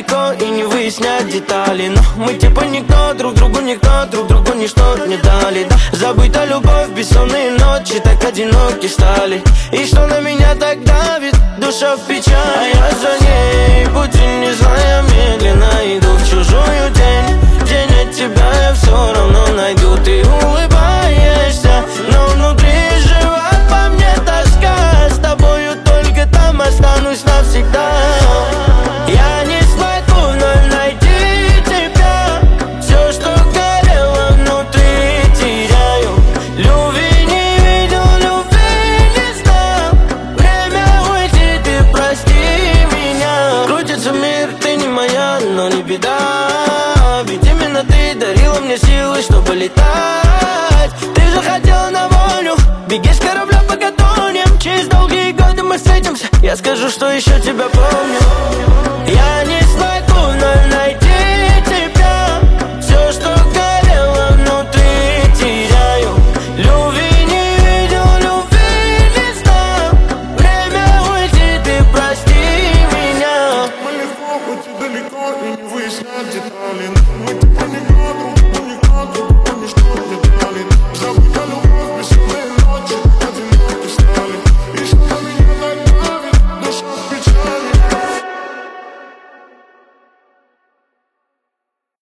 далеко и не выяснять детали. Но мы типа никто, друг другу никто, друг другу ничто не дали, да. Забыта любовь, бессонные ночи, так одиноки стали. И что на меня так давит, душа в печали. А я за ней, пути не зная, медленно иду в чужую тень. День от тебя я все равно найду. Ты улыбаешься, но внутри живет по мне тоска. С тобою только там останусь навсегда. Я не смогу вновь найти тебя. Все, что горело внутри, теряю. Любви не видел, любви не знал. Время уйти, ты прости меня. Крутится мир, ты не моя, но не беда. Ведь именно ты дарила мне силы, чтобы летать. Ты же хотела на волю, беги с корабля, пока тонем. Через долгие годы мы встретимся, я скажу, что еще тебя помню. Я не смогу вновь найти тебя. Все, что горело внутри, теряю. Любви не видел, любви не знал. Время уйти, ты прости меня. Мы легко уйти далеко и не выяснять детали. Мы типа не